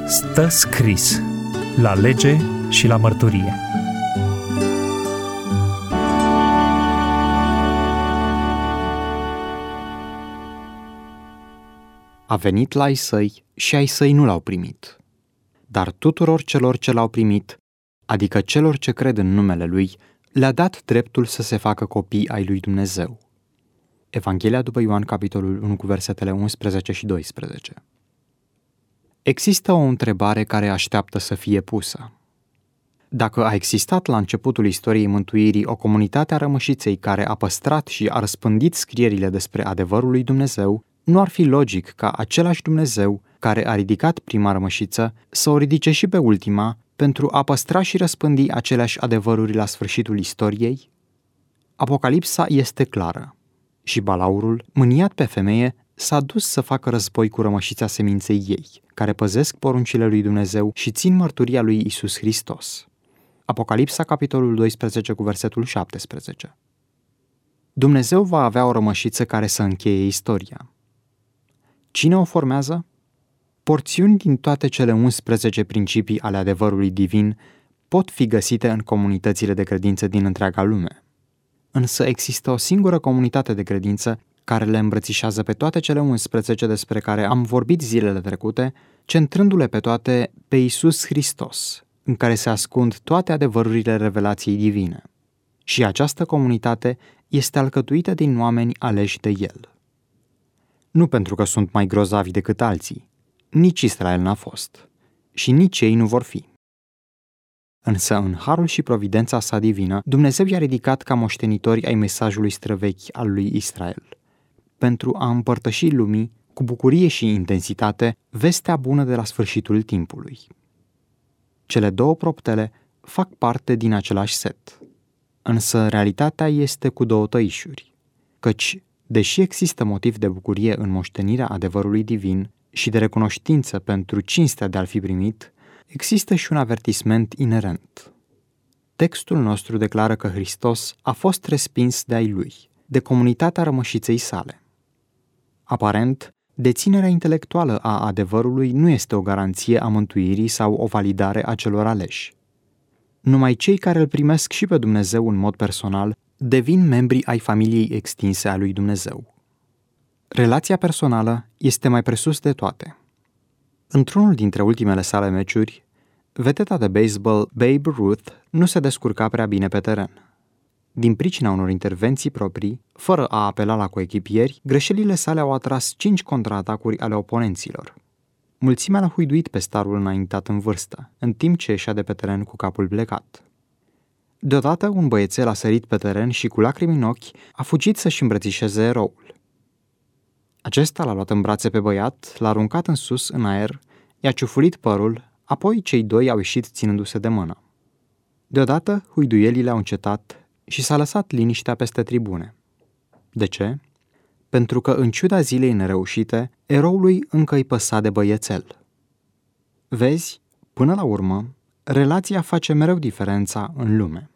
Stă scris la lege și la mărturie. A venit la ai săi și ai săi nu l-au primit. Dar tuturor celor ce l-au primit, adică celor ce cred în numele Lui, le-a dat dreptul să se facă copii ai lui Dumnezeu. Evanghelia după Ioan, capitolul 1, cu versetele 11 și 12. Există o întrebare care așteaptă să fie pusă. Dacă a existat la începutul istoriei mântuirii o comunitate a rămășiței care a păstrat și a răspândit scrierile despre adevărul lui Dumnezeu, nu ar fi logic ca același Dumnezeu, care a ridicat prima rămășiță, să o ridice și pe ultima, pentru a păstra și răspândi aceleași adevăruri la sfârșitul istoriei? Apocalipsa este clară. Și balaurul, mâniat pe femeie, s-a dus să facă război cu rămășița seminței ei, care păzesc poruncile lui Dumnezeu și țin mărturia lui Iisus Hristos. Apocalipsa, capitolul 12, cu versetul 17. Dumnezeu va avea o rămășiță care să încheie istoria. Cine o formează? Porțiuni din toate cele 11 principii ale adevărului divin pot fi găsite în comunitățile de credință din întreaga lume. Însă există o singură comunitate de credință care le îmbrățișează pe toate cele 11 despre care am vorbit zilele trecute, centrându-le pe toate pe Iisus Hristos, în care se ascund toate adevărurile revelației divine. Și această comunitate este alcătuită din oameni aleși de El. Nu pentru că sunt mai grozavi decât alții, nici Israel n-a fost, și nici ei nu vor fi. Însă, în harul și providența sa divină, Dumnezeu i-a ridicat ca moștenitori ai mesajului străvechi al lui Israel, pentru a împărtăși lumii, cu bucurie și intensitate, vestea bună de la sfârșitul timpului. Cele două proptele fac parte din același set, însă realitatea este cu două tăișuri, căci, deși există motiv de bucurie în moștenirea adevărului divin și de recunoștință pentru cinstea de a-l fi primit, există și un avertisment inerent. Textul nostru declară că Hristos a fost respins de ai Lui, de comunitatea rămășiței sale. Aparent, deținerea intelectuală a adevărului nu este o garanție a mântuirii sau o validare a celor aleși. Numai cei care îl primesc și pe Dumnezeu în mod personal devin membri ai familiei extinse a lui Dumnezeu. Relația personală este mai presus de toate. Într-unul dintre ultimele sale meciuri, vedeta de baseball Babe Ruth nu se descurca prea bine pe teren. Din pricina unor intervenții proprii, fără a apela la coechipieri, greșelile sale au atras 5 contraatacuri ale oponenților. Mulțimea l-a huiduit pe starul înaintat în vârstă, în timp ce ieșea de pe teren cu capul plecat. Deodată, un băiețel a sărit pe teren și, cu lacrimi în ochi, a fugit să-și îmbrățișeze eroul. Acesta l-a luat în brațe pe băiat, l-a aruncat în sus, în aer, i-a ciufulit părul, apoi cei doi au ieșit ținându-se de mână. Deodată, huiduielile au încetat și s-a lăsat liniștea peste tribune. De ce? Pentru că, în ciuda zilei nereușite, eroului încă îi păsa de băiețel. Vezi, până la urmă, relația face mereu diferența în lume.